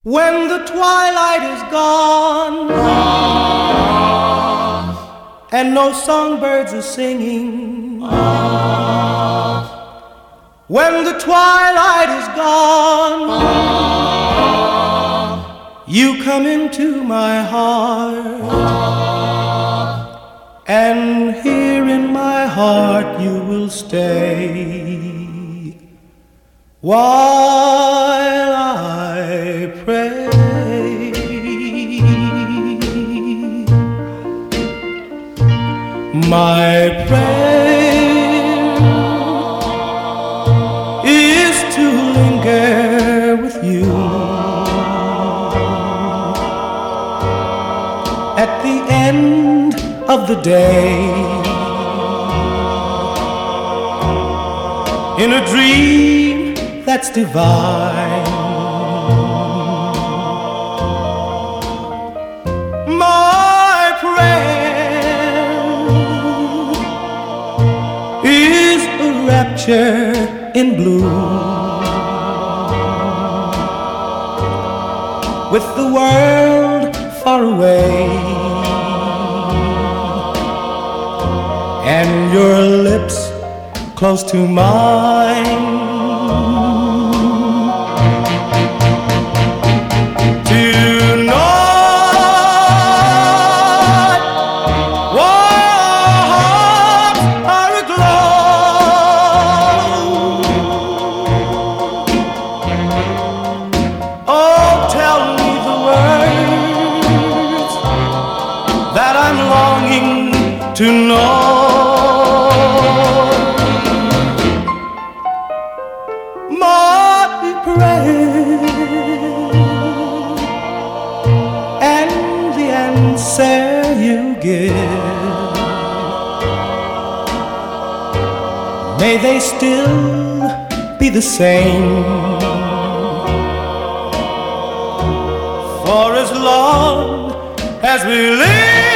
When the twilight is gone and no songbirds are singing, when the twilight is gone, you come into my heart, and here in my heart you will stay while I pray. My prayer is to linger with you at the end of the day, in a dream that's divine. My prayer is a rapture in blue, with the world far away and your lips close to mine. Tonight, walls are aglow. Oh, tell me the words that I'm longing to know. My prayer and the answer you give, may they still be the same. For as long as we live,